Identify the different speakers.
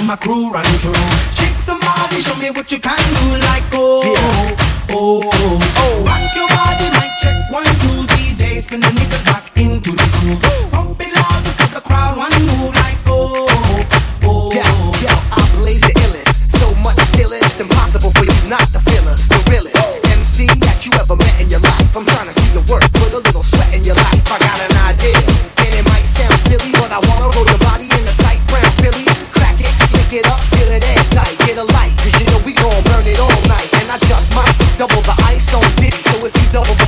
Speaker 1: my crew run through. Shake somebody, show me what you can do. Like oh, yeah. Rock your body, mic check 1, 2, DJ, spin the nickel back into the groove. Pump it loud, so the crowd one move. Like oh.
Speaker 2: Yo, I blaze the illest. So much skill, it's impossible for you not to feel us. The realest MC that you ever met in your life. I'm trying to see your work, put a little sweat in your life. I got an idea, and it might sound silly, but I wanna roll your body in a tight brown Philly. Crack it, lick it up, seal it airtight. Get a light, cause you know we gon' burn it all night. And I just might double the ice on Diddy, so if you double the